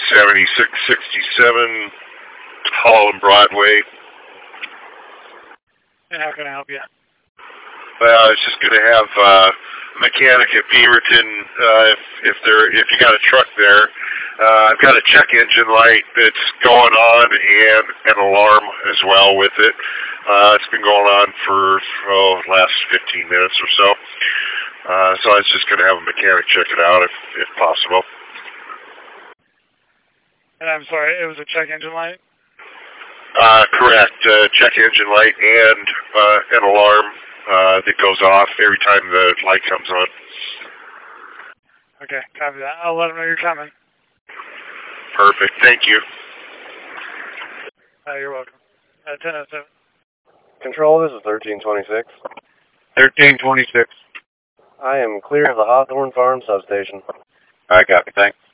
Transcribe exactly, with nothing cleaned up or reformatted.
seventy-six sixty-seven Holland Broadway. And how can I help you? Well, I was just going to have uh, a mechanic at Beaverton, uh, if, if, there, if you got a truck there. Uh, I've got a check engine light that's going on and an alarm as well with it. Uh, it's been going on for oh, the last fifteen minutes or so. Uh, so I was just going to have a mechanic check it out if, if possible. And I'm sorry, it was a check engine light? Uh, correct. Uh, check engine light and uh, an alarm uh, that goes off every time the light comes on. Okay, copy that. I'll let them know you're coming. Perfect. Thank you. Uh, you're welcome. Uh, ten oh seven. Control, this is thirteen twenty-six. thirteen twenty-six. I am clear of the Hawthorne Farm substation. All right, copy. Thanks.